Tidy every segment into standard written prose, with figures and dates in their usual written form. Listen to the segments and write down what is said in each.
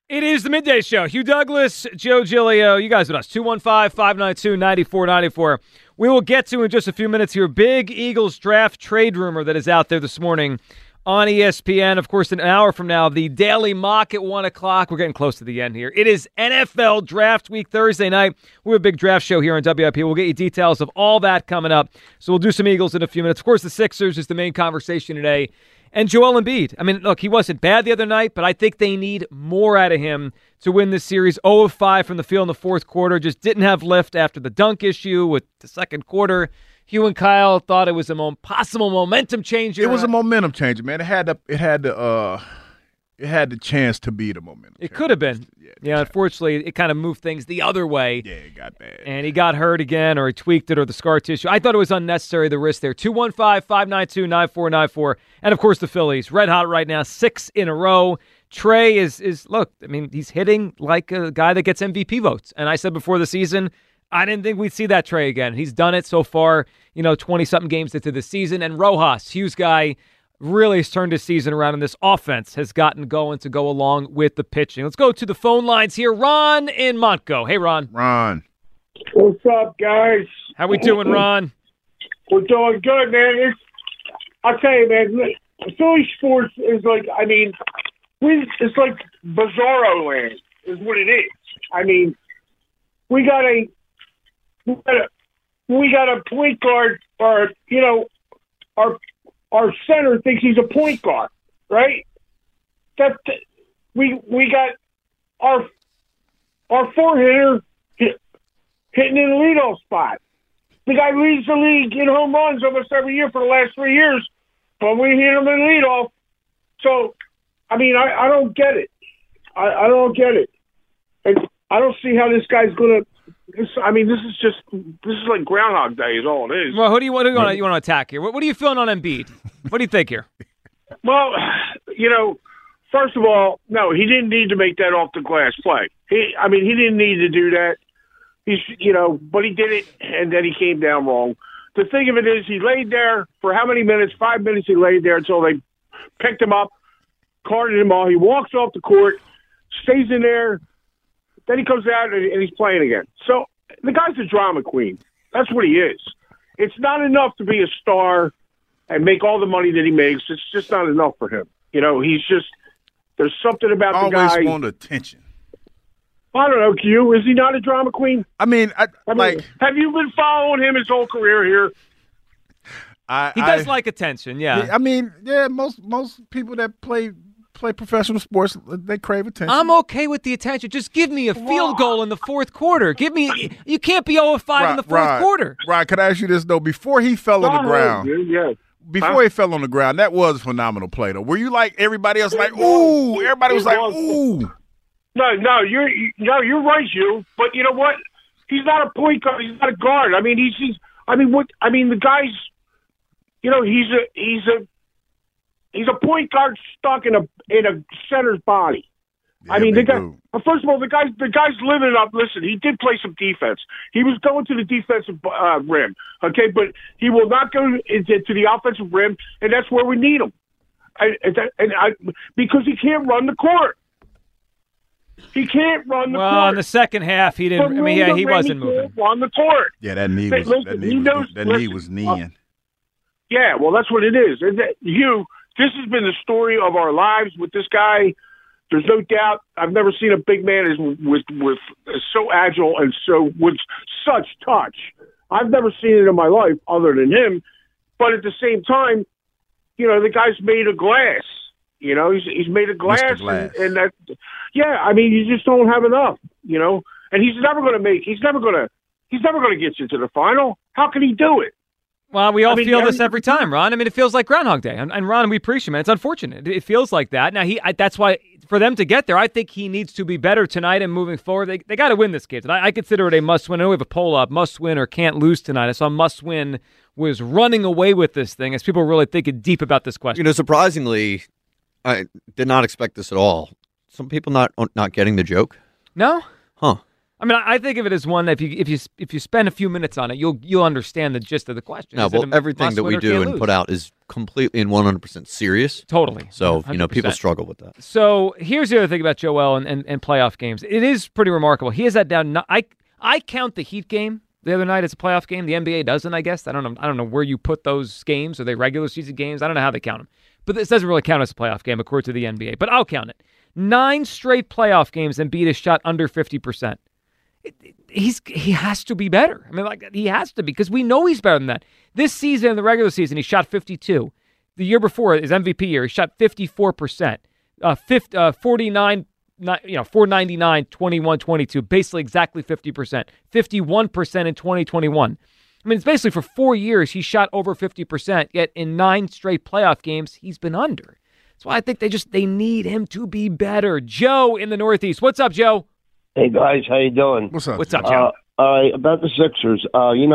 It is the Midday Show. Hugh Douglas, Joe Giglio, you guys with us. 215-592-9494. We will get to in just a few minutes here. Big Eagles draft trade rumor that is out there this morning on ESPN. Of course, an hour from now, the Daily Mock at 1 o'clock. We're getting close to the end here. It is NFL Draft Week Thursday night. We have a big draft show here on WIP. We'll get you details of all that coming up. So we'll do some Eagles in a few minutes. Of course, the Sixers is the main conversation today. And Joel Embiid. I mean, look, he wasn't bad the other night, but I think they need more out of him to win this series. 0 of 5 from the field in the fourth quarter. Just didn't have lift after the dunk issue with the second quarter. Hugh and Kyle thought it was a possible momentum changer. It was a momentum changer, man. It had the chance to be the momentum. It could have been. Yeah, unfortunately, it kind of moved things the other way. Yeah, it got bad. And he got hurt again, or he tweaked it, or the scar tissue. I thought it was unnecessary, the risk there. 215-592-9494. And, of course, the Phillies. Red hot right now, 6 in a row. Trey is look, I mean, he's hitting like a guy that gets MVP votes. And I said before the season, I didn't think we'd see that Trey again. He's done it so far, 20-something games into the season. And Rojas, Hughes guy, really has turned his season around, and this offense has gotten going to go along with the pitching. Let's go to the phone lines here. Ron in Montco. Hey, Ron. Ron. What's up, guys? How we doing, Ron? We're doing good, man. I'll tell you, man, Philly sports is like, it's like bizarro land is what it is. I mean, we got a point guard, or, our center thinks he's a point guard, right? We got our four-hitter hitting in the leadoff spot. The guy leads the league in home runs almost every year for the last 3 years, but we hit him in leadoff. So, I mean, I don't get it. I don't get it. And I don't see how this guy's going to. This is like Groundhog Day is all it is. Well, you want to attack here? What are you feeling on Embiid? What do you think here? Well, first of all, no, he didn't need to make that off the glass play. He didn't need to do that. But he did it, and then he came down wrong. The thing of it is, he laid there for how many minutes? 5 minutes he laid there until they picked him up, carted him off. He walks off the court, stays in there. Then he comes out and he's playing again. So the guy's a drama queen. That's what he is. It's not enough to be a star and make all the money that he makes. It's just not enough for him. He's just – there's something about the guy. Always want attention. I don't know, Q. Is he not a drama queen? I mean, have you been following him his whole career here? He does like attention, yeah. I mean, yeah, most people that play professional sports, they crave attention. I'm okay with the attention. Just give me a field goal in the fourth quarter. You can't be 0 of 5 in the fourth quarter. Right, could I ask you this, though? Before he fell on the ground, before he fell on the ground, that was a phenomenal play, though. Were you like everybody else, like, ooh? Everybody was like, ooh. No, you're right, you. But you know what? He's not a point guard. He's not a guard. I mean, the guy's, he's a point guard stuck in a center's body. Yeah, the guy. First of all, the guy's living up. Listen, he did play some defense. He was going to the defensive rim, okay, but he will not go to the offensive rim, and that's where we need him. Because he can't run the court. He can't run the court. Well, in the second half, he didn't. He wasn't moving on the court. Yeah, that knee was kneeing. Yeah, well, that's what it is. And this has been the story of our lives with this guy. There's no doubt. I've never seen a big man with so agile and so with such touch. I've never seen it in my life other than him. But at the same time, the guy's made of glass. He's made of glass, and that. Yeah, I mean, you just don't have enough. And he's never going to get you to the final. How can he do it? Well, we all feel this every time, Ron. I mean, it feels like Groundhog Day. And Ron, we appreciate it, man. It's unfortunate. It feels like that. Now, that's why, for them to get there, I think he needs to be better tonight and moving forward. They got to win this game. And I consider it a must-win. I know we have a poll up, must-win or can't lose tonight. I saw must-win was running away with this thing as people are really thinking deep about this question. Surprisingly, I did not expect this at all. Some people not getting the joke. No? Huh. I mean, I think of it as one that if you spend a few minutes on it, you'll understand the gist of the question. No, well, everything that we do and put out is completely and 100% serious. Totally. So, 100%. People struggle with that. So here's the other thing about Joel and playoff games. It is pretty remarkable. He has that down. I count the Heat game the other night as a playoff game. The NBA doesn't, I guess. I don't know where you put those games. Are they regular season games? I don't know how they count them. But this doesn't really count as a playoff game according to the NBA. But I'll count it. 9 straight playoff games, Embiid has shot under 50%. He has to be better. I mean, he has to be, because we know he's better than that. This season, in the regular season, he shot 52. The year before, his MVP year, he shot 54%. 49, 499, 21, 22, basically exactly 50%. 51% in 2021. I mean, it's basically for 4 years he shot over 50%, yet in 9 straight playoff games, he's been under. That's why I think they need him to be better. Joe in the Northeast. What's up, Joe? Hey, guys. How you doing? What's up, Joe? About the Sixers,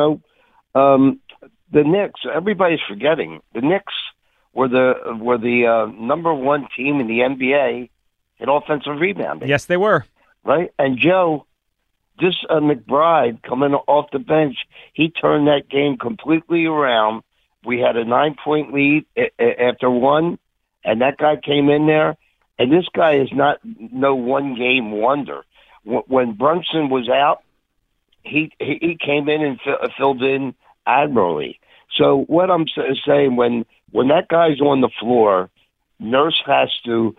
the Knicks, everybody's forgetting. The Knicks were the number 1 team in the NBA in offensive rebounding. Yes, they were. Right? And Joe, this McBride coming off the bench, he turned that game completely around. We had a 9-point lead after 1, and that guy came in there. And this guy is not no one-game wonder. When Brunson was out, he came in and filled in admirably. So what I'm saying, when that guy's on the floor, Nurse has to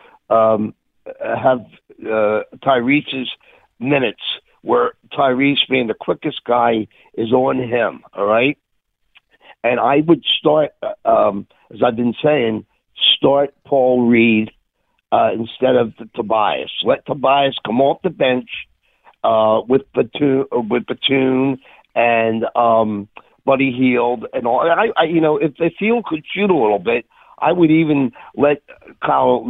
have Tyrese's minutes, where Tyrese, being the quickest guy, is on him, all right? And I would start, as I've been saying, start Paul Reed instead of Tobias. Let Tobias come off the bench with Batum and Buddy Hield and all. If the field could shoot a little bit, I would even let Kyle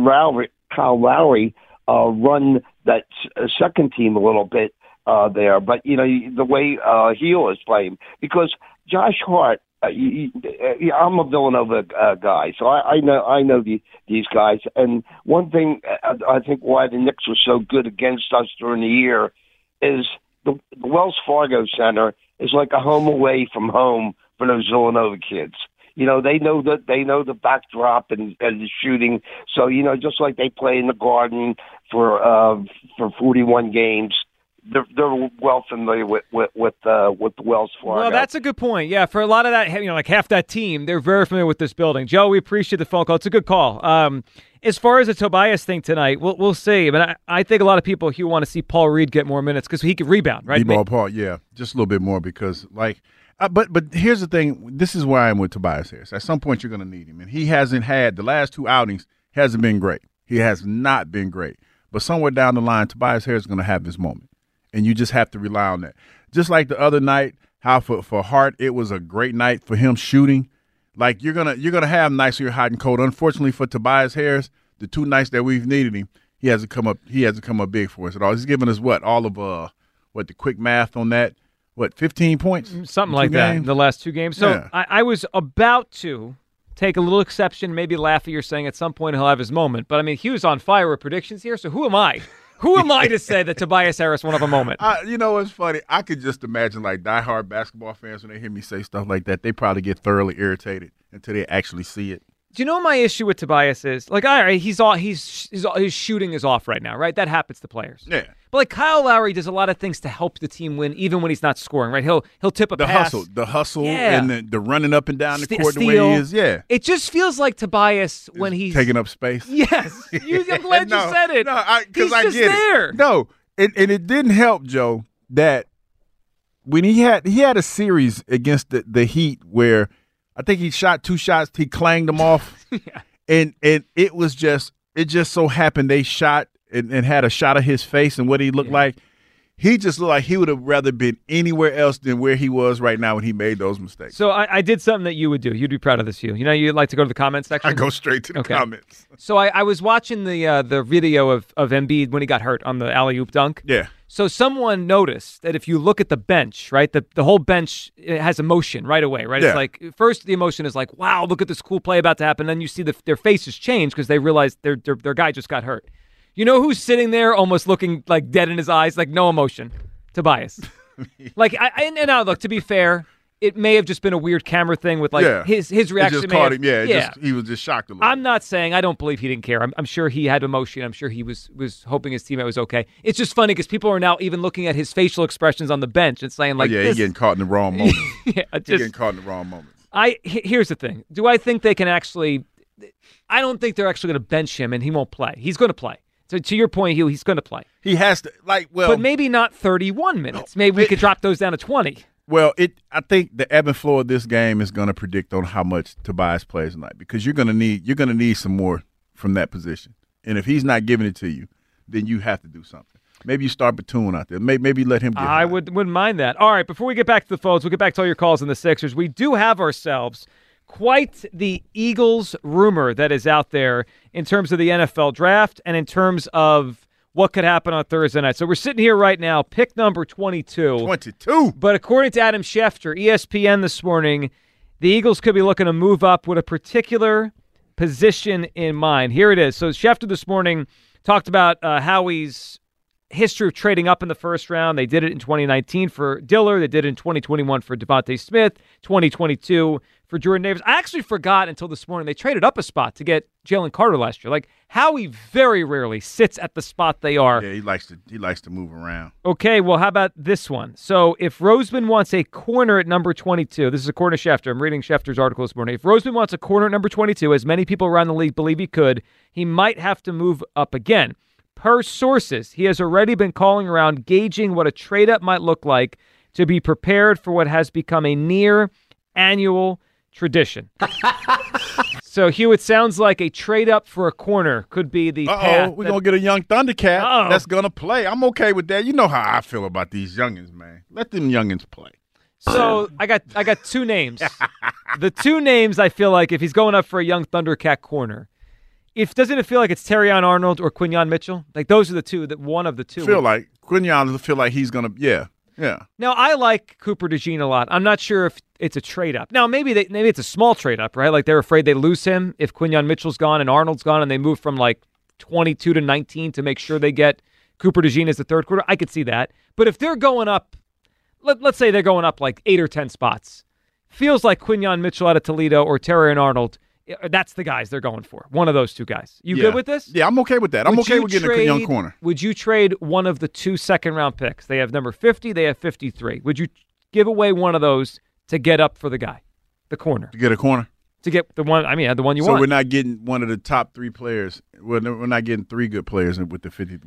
Lowry run that second team a little bit there. But the way Hield is playing, because Josh Hart. I'm a Villanova guy, so I know these guys. And one thing I think why the Knicks were so good against us during the year is the Wells Fargo Center is like a home away from home for those Villanova kids. They know the backdrop and the shooting. So just like they play in the Garden for 41 games. They're well familiar with the Wells Fargo. Well, that's a good point. Yeah, for a lot of that, like half that team, they're very familiar with this building. Joe, we appreciate the phone call. It's a good call. As far as the Tobias thing tonight, we'll see. But I think a lot of people here want to see Paul Reed get more minutes because he could rebound, right? D-ball Paul, yeah, just a little bit more because but here's the thing. This is where I am with Tobias Harris. At some point, you're going to need him, and he hasn't had the last 2 outings. Hasn't been great. He has not been great. But somewhere down the line, Tobias Harris is going to have his moment. And you just have to rely on that. Just like the other night, how for Hart, it was a great night for him shooting. Like you're gonna have nights where you're hot and cold. Unfortunately for Tobias Harris, the 2 nights that we've needed him, he hasn't come up big for us at all. He's given us the quick math on that, 15 points? Something like that in the last 2 games. So yeah. I was about to take a little exception, maybe laugh at your saying at some point he'll have his moment. But I mean, he was on fire with predictions here, so who am I? Who am I to say that Tobias Harris won't have a moment? It's funny. I could just imagine like diehard basketball fans, when they hear me say stuff like that, they probably get thoroughly irritated until they actually see it. Do you know what my issue with Tobias is? Like, all right, his shooting is off right now, right? That happens to players. Yeah. But like Kyle Lowry does a lot of things to help the team win, even when he's not scoring, right? He'll tip a pass. The hustle, yeah. And the running up and down the court steal. The way he is. Yeah. It just feels like Tobias when he's taking up space. Yes. I'm glad you said it. No, because I get there. It. No, and it didn't help, Joe, that when he had a series against the Heat where I think he shot 2 shots, he clanged them off, yeah. and it just so happened they shot and had a shot of his face and what he looked like. He just looked like he would have rather been anywhere else than where he was right now when he made those mistakes. So I did something that you would do. You'd be proud of this, Hugh. You'd like to go to the comments section? I go straight to the comments. So I was watching the video of Embiid when he got hurt on the alley-oop dunk. Yeah. So someone noticed that if you look at the bench, right, the whole bench has emotion right away, right? Yeah. It's like, first the emotion is like, wow, look at this cool play about to happen. Then you see their faces change because they realize their guy just got hurt. You know who's sitting there almost looking like dead in his eyes, like no emotion? Tobias. Like, and now, look, to be fair, it may have just been a weird camera thing with, like, his reaction. It just caught him. He was just shocked a little. I'm not saying I don't believe he didn't care. I'm sure he had emotion. I'm sure he was hoping his teammate was okay. It's just funny because people are now even looking at his facial expressions on the bench and saying, like, he's getting caught in the wrong moment. He's getting caught in the wrong moment. Here's the thing. Do I think they can actually – I don't think they're actually going to bench him and he won't play. He's going to play. So to your point, Hugh, he's going to play. He has to, but maybe not 31 minutes. Maybe we could drop those down to 20. Well, I think the ebb and flow of this game is going to predict on how much Tobias plays tonight because you're going to need some more from that position. And if he's not giving it to you, then you have to do something. Maybe you start Batum out there. Maybe let him get I high. wouldn't mind that. All right, before we get back to the phones, we'll get back to all your calls on the Sixers. We do have ourselves quite the Eagles rumor that is out there in terms of the NFL draft and in terms of what could happen on Thursday night. So we're sitting here right now, pick number 22. 22. But according to Adam Schefter, ESPN this morning, the Eagles could be looking to move up with a particular position in mind. Here it is. So Schefter this morning talked about Howie's history of trading up in the first round. They did it in 2019 for Diller. They did it in 2021 for Devontae Smith, 2022 for Jordan Davis. I actually forgot until this morning they traded up a spot to get Jalen Carter last year. Like, Howie very rarely sits at the spot they are. Yeah, he likes to move around. Okay, well, how about this one? So if Roseman wants a corner at number 22, this is according to Schefter. I'm reading Schefter's article this morning. If Roseman wants a corner at number 22, as many people around the league believe he could, he might have to move up again. Per sources, he has already been calling around, gauging what a trade-up might look like to be prepared for what has become a near-annual tradition. So, Hugh, it sounds like a trade-up for a corner could be the path. We're going to get a young Thundercat that's going to play. I'm okay with that. You know how I feel about these youngins, man. Let them youngins play. So, I got two names. The two names I feel like if he's going up for a young Thundercat corner, doesn't it feel like it's Terrion Arnold or Quinyon Mitchell? Like, those are the two, one of the two. Like Quinyon feel like he's going to, yeah. Now, I like Cooper DeJean a lot. I'm not sure if it's a trade-up. Now, maybe it's a small trade-up, right? Like, they're afraid they lose him if Quinyon Mitchell's gone and Arnold's gone and they move from, like, 22 to 19 to make sure they get Cooper DeJean as the third quarter. I could see that. But if they're going up, let's say they're going up, like, 8 or 10 spots, feels like Quinyon Mitchell out of Toledo or Terrion Arnold, that's the guys they're going for. One of those two guys. You good with this? Yeah, I'm okay with that. I'm okay with getting a young corner. Would you trade one of the 2 second-round picks? They have number 50. They have 53. Would you give away one of those to get up for the guy, the corner? To get a corner? To get the one, the one you want. So we're not getting one of the top 3 players. We're not getting 3 good players with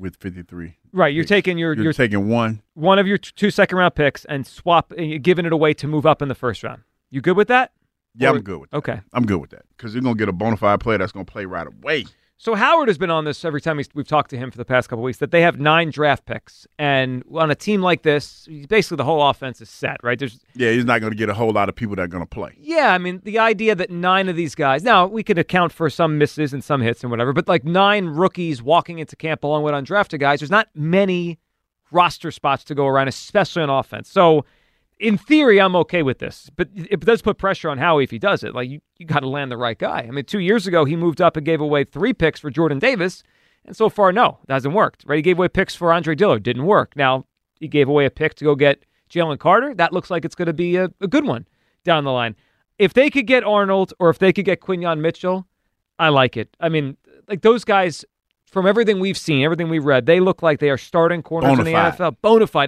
53. Right, you're taking you're taking one of your 2 second-round picks and giving it away to move up in the first round. You good with that? Yeah, I'm good with that. Okay. I'm good with that because you're going to get a bona fide player that's going to play right away. So Howard has been on this every time we've talked to him for the past couple of weeks, that they have 9 draft picks. And on a team like this, basically the whole offense is set, right? He's not going to get a whole lot of people that are going to play. Yeah, I mean, the idea that 9 of these guys, now we could account for some misses and some hits and whatever, but like 9 rookies walking into camp along with undrafted guys, there's not many roster spots to go around, especially on offense. So in theory, I'm okay with this, but it does put pressure on Howie if he does it. Like, you got to land the right guy. I mean, 2 years ago, he moved up and gave away 3 picks for Jordan Davis, and so far, no, it hasn't worked. Right? He gave away picks for Andre Dillard, didn't work. Now, he gave away a pick to go get Jalen Carter. That looks like it's going to be a good one down the line. If they could get Arnold or if they could get Quinyon Mitchell, I like it. I mean, like those guys, from everything we've seen, everything we've read, they look like they are starting corners in the NFL. Bonafide.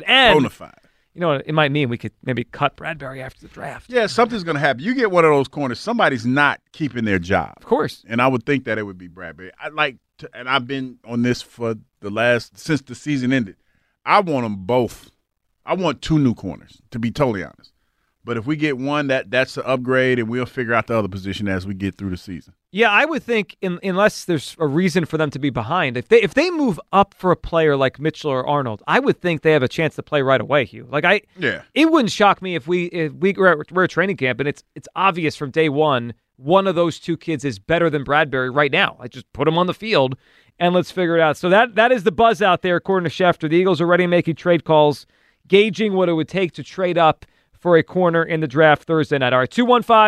You know, it might mean we could maybe cut Bradbury after the draft. Yeah, something's going to happen. You get one of those corners, somebody's not keeping their job. Of course. And I would think that it would be Bradbury. And I've been on this for since the season ended. I want them both. I want 2 new corners, to be totally honest. But if we get one, that's the upgrade, and we'll figure out the other position as we get through the season. Yeah, I would think unless there's a reason for them to be behind, if they move up for a player like Mitchell or Arnold, I would think they have a chance to play right away, Hugh. It wouldn't shock me if we're at training camp and it's obvious from day one of those 2 kids is better than Bradbury right now. I just put him on the field and let's figure it out. So that is the buzz out there, according to Schefter. The Eagles are already making trade calls, gauging what it would take to trade up for a corner in the draft Thursday night. All right,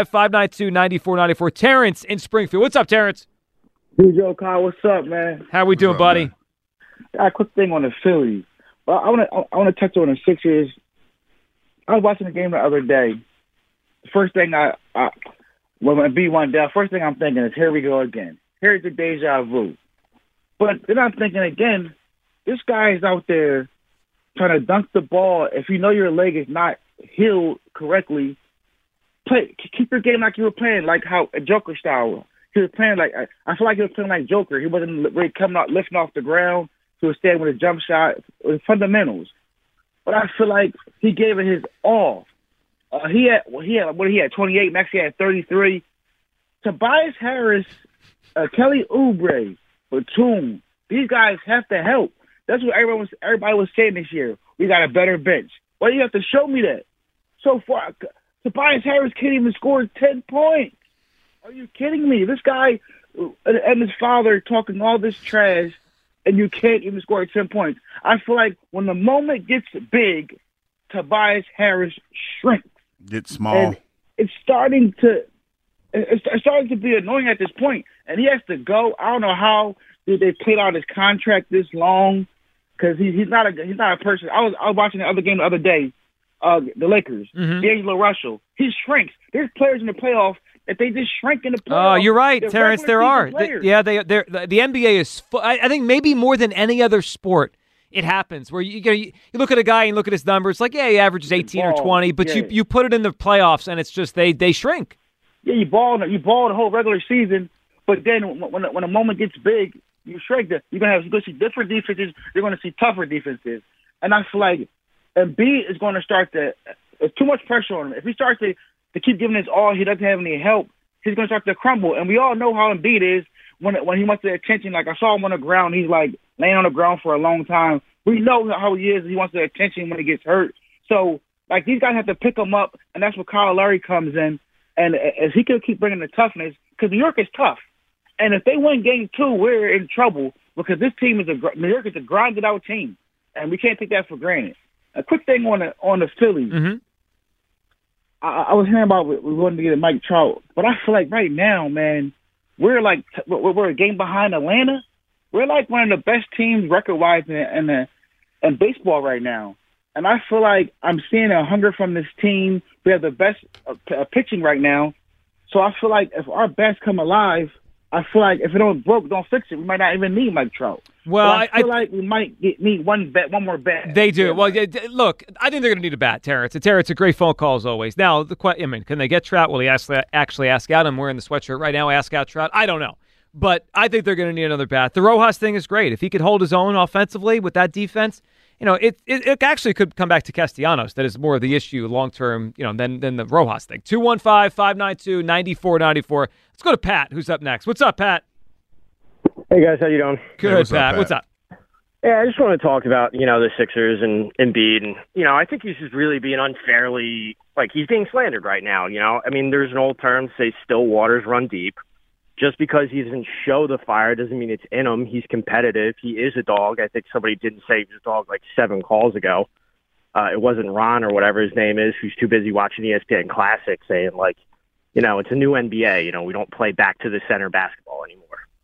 215-592-9494. Terrence in Springfield. What's up, Terrence? Hey, Joe, Kyle, what's up, man? How we doing, buddy? A quick thing on the Phillies. Well, I want to touch on the Sixers. I was watching the game the other day. The first thing when B went down, first thing I'm thinking is, here we go again. Here's the deja vu. But then I'm thinking again, this guy is out there trying to dunk the ball. If you know your leg is not healed correctly, keep your game like you were playing, like how a Joker style. He was playing like, I feel like he was playing like Joker. He wasn't really coming out, lifting off the ground. He was staying with a jump shot, with fundamentals. But I feel like he gave it his all. He had 28. Maxey had 33. Tobias Harris, Kelly Oubre, Batum, these guys have to help. That's what everybody was saying this year. We got a better bench. Well, you have to show me that. So far, Tobias Harris can't even score 10 points. Are you kidding me? This guy and his father talking all this trash, and you can't even score 10 points. I feel like when the moment gets big, Tobias Harris shrinks. Get small. And it's starting to be annoying at this point, and he has to go. I don't know how they played out his contract this long, because he's not a person. I was watching the other game the other day, the Lakers, D'Angelo Russell. He shrinks. There's players in the playoffs that they just shrink in the playoffs. Oh, you're right, Terrence. There are. The NBA is. I think maybe more than any other sport, it happens where you look at a guy and look at his numbers, like, yeah, he averages 18 or 20, but you put it in the playoffs and it's just they shrink. Yeah, you ball the whole regular season, but then when a moment gets big, you shrink. You're gonna see different defenses. You're gonna see tougher defenses, and I feel like Embiid is going to start to. There's too much pressure on him. If he starts to keep giving his all, he doesn't have any help. He's going to start to crumble, and we all know how Embiid is when he wants the attention. Like, I saw him on the ground. He's like laying on the ground for a long time. We know how he is. He wants the attention when he gets hurt. So, like, these guys have to pick him up, and that's where Kyle Lowry comes in. And if he can keep bringing the toughness, because New York is tough. And if they win game 2, we're in trouble, because this team New York is a grinded out team, and we can't take that for granted. A quick thing on the Phillies. Mm-hmm. I was hearing about we wanted to get a Mike Trout, but I feel like right now, man, we're a game behind Atlanta. We're like one of the best teams record-wise in baseball right now. And I feel like I'm seeing a hunger from this team. We have the best pitching right now. So I feel like if our bats come alive, I feel like if it don't fix it. We might not even need Mike Trout. Well, I feel like we might need one more bat. They do. Well, look, I think they're going to need a bat, Terrence. Terrence, a great phone call as always. Now, can they get Trout? Will he actually ask out? I'm wearing the sweatshirt right now. Ask out Trout? I don't know. But I think they're going to need another bat. The Rojas thing is great. If he could hold his own offensively with that defense, it actually could come back to Castellanos. That is more of the issue long-term, than the Rojas thing. 215-592-9494. Let's go to Pat, who's up next. What's up, Pat? Hey, guys. How you doing? Good, what's up, Pat. Pat. What's up? Yeah, I just want to talk about, the Sixers and Embiid. And, I think he's just really being unfairly, he's being slandered right now, I mean, there's an old term, say still waters run deep. Just because he doesn't show the fire doesn't mean it's in him. He's competitive. He is a dog. I think somebody didn't say he was a dog 7 calls ago. It wasn't Ron or whatever his name is, who's too busy watching ESPN Classic saying, it's a new NBA. We don't play back to the center basketball anymore.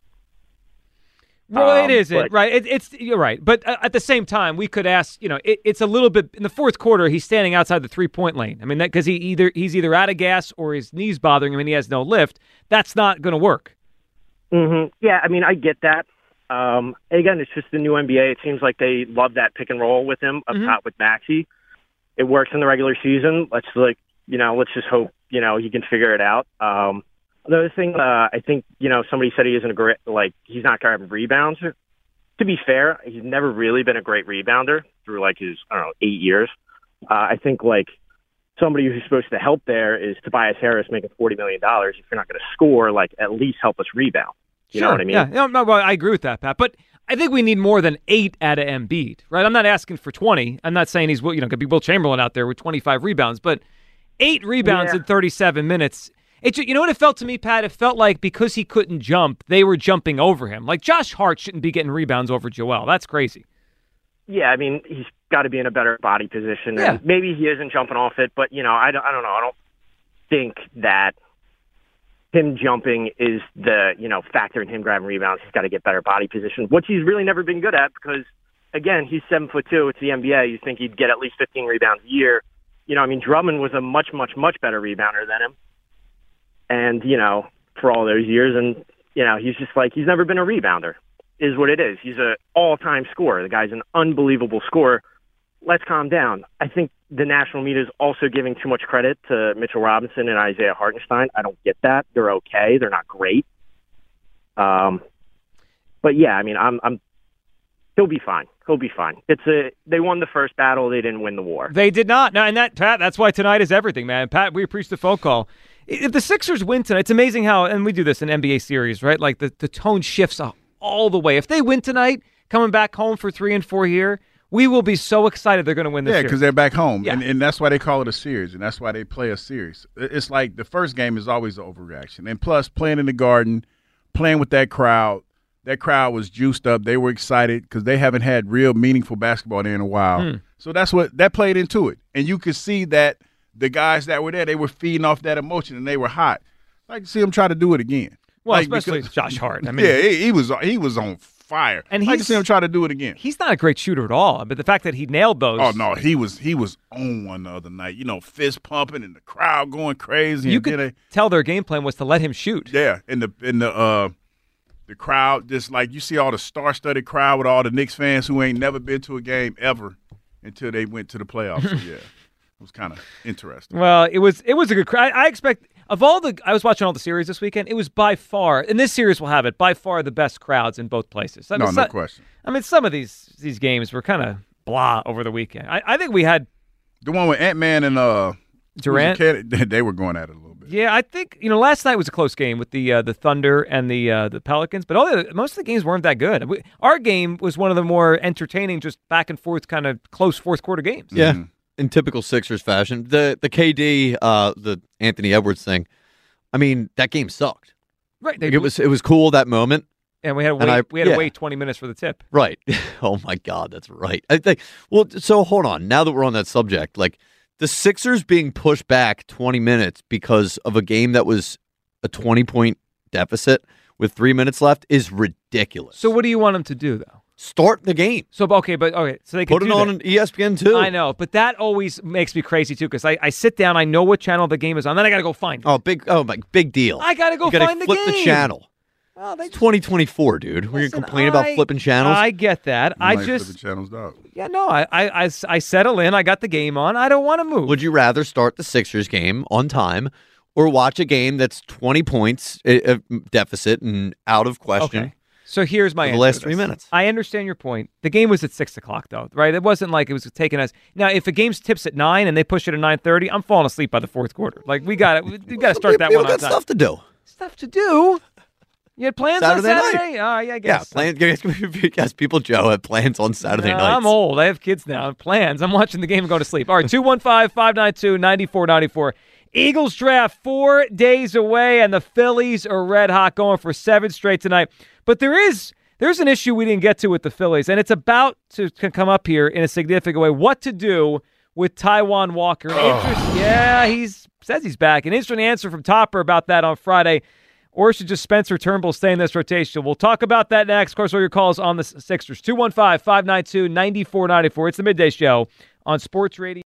Well, it isn't, right? You're right. But at the same time, we could ask, it's a little bit, in the fourth quarter, he's standing outside the three-point lane. I mean, because he's either out of gas or his knee's bothering him and he has no lift. That's not going to work. Mm-hmm. Yeah, I mean, I get that. Again, it's just the new NBA. It seems like they love that pick and roll with him up top with Maxey. It works in the regular season. Let's just hope, he can figure it out. Another thing, I think, somebody said he isn't he's not going to have rebounds. To be fair, he's never really been a great rebounder through his, 8 years. I think somebody who's supposed to help there is Tobias Harris making $40 million. If you're not going to score, at least help us rebound. You know what I mean? Yeah, no, well, I agree with that, Pat. But I think we need more than 8 out of Embiid, right? I'm not asking for 20. I'm not saying he's, could be Will Chamberlain out there with 25 rebounds, but 8 rebounds in 37 minutes. You know what it felt to me, Pat? It felt like because he couldn't jump, they were jumping over him. Josh Hart shouldn't be getting rebounds over Joel. That's crazy. Yeah, I mean, he's got to be in a better body position. Yeah. And maybe he isn't jumping off it, but, I don't know. I don't think that him jumping is the, factor in him grabbing rebounds. He's got to get better body position, which he's really never been good at because again, he's 7'2". It's the NBA. You think he'd get at least 15 rebounds a year. Drummond was a much, much, much better rebounder than him. And, for all those years. And, he's just like, he's never been a rebounder, is what it is. He's an all-time scorer. The guy's an unbelievable scorer. Let's calm down. I think the national media is also giving too much credit to Mitchell Robinson and Isaiah Hartenstein. I don't get that. They're okay. They're not great. But yeah, I mean, he'll be fine. He'll be fine. They won the first battle. They didn't win the war. They did not. No, and Pat, that's why tonight is everything, man. Pat, we appreciate the phone call. If the Sixers win tonight, it's amazing how, and we do this in NBA series, right? Like the tone shifts all the way. If they win tonight, coming back home for 3 and 4 here, we will be so excited they're going to win this series. Yeah, because they're back home, yeah. and that's why they call it a series, and that's why they play a series. It's like the first game is always an overreaction, and plus playing in the Garden, playing with that crowd was juiced up. They were excited because they haven't had real meaningful basketball there in a while. So that played into it, and you could see that the guys that were there, they were feeding off that emotion, and they were hot. I'd like to see them try to do it again. Well, especially Josh Hart. I mean, yeah, he was on fire. And I can see him try to do it again. He's not a great shooter at all, but the fact that he nailed those. Oh no, he was on one the other night. Fist pumping and the crowd going crazy. You could tell their game plan was to let him shoot. Yeah, and the crowd, just like you see all the star-studded crowd with all the Knicks fans who ain't never been to a game ever until they went to the playoffs. So yeah, it was kind of interesting. Well, it was a good crowd. I expect. I was watching all the series this weekend. It was by far, and this series will have it, by far the best crowds in both places. No question. I mean, some of these games were kind of blah over the weekend. I think we had the one with Ant-Man and Durant. They were going at it a little bit. Yeah, I think last night was a close game with the Thunder and the Pelicans, but most of the games weren't that good. Our game was one of the more entertaining, just back and forth, kind of close fourth quarter games. Yeah. Mm-hmm. In typical Sixers fashion, the KD, the Anthony Edwards thing. I mean, that game sucked. Right, it was cool that moment, and we had to wait 20 minutes for the tip. Right. Oh my God, that's right. I think. Well, so hold on. Now that we're on that subject, like the Sixers being pushed back 20 minutes because of a game that was a 20-point deficit with 3 minutes left is ridiculous. So what do you want them to do, though? Start the game. So okay, so they can put it on ESPN too. I know, but that always makes me crazy too because I sit down, I know what channel the game is on, then I got to go find it. Big deal. I got to go find the game. Flip the channel. Well, it's 2024, dude. We're gonna complain about flipping channels. I get that. Flipping channels, dog. Yeah, no. I settle in. I got the game on. I don't want to move. Would you rather start the Sixers game on time or watch a game that's 20 points deficit and out of question? Okay. So here's my answer. The last 3 minutes. I understand your point. The game was at 6 o'clock, though, right? It wasn't like it was taken as now. If a game tips at 9 and they push it at 9:30, I'm falling asleep by the fourth quarter. Like we got to start that one on time. Stuff to do. Stuff to do. You had plans Saturday on Saturday? Night. Oh, yeah, I guess. Yeah, plans. Yes, people, Joe, have plans on Saturday nights. I'm old. I have kids now. Plans. I'm watching the game and going to sleep. All right, 215-592-9494. Eagles draft 4 days away, and the Phillies are red hot, going for 7 straight tonight. But there's an issue we didn't get to with the Phillies, and it's about to come up here in a significant way. What to do with Taijuan Walker? Yeah, he says he's back. An interesting answer from Topper about that on Friday. Or should just Spencer Turnbull stay in this rotation? We'll talk about that next. Of course, all your calls on the Sixers. 215-592-9494. It's the Midday Show on Sports Radio.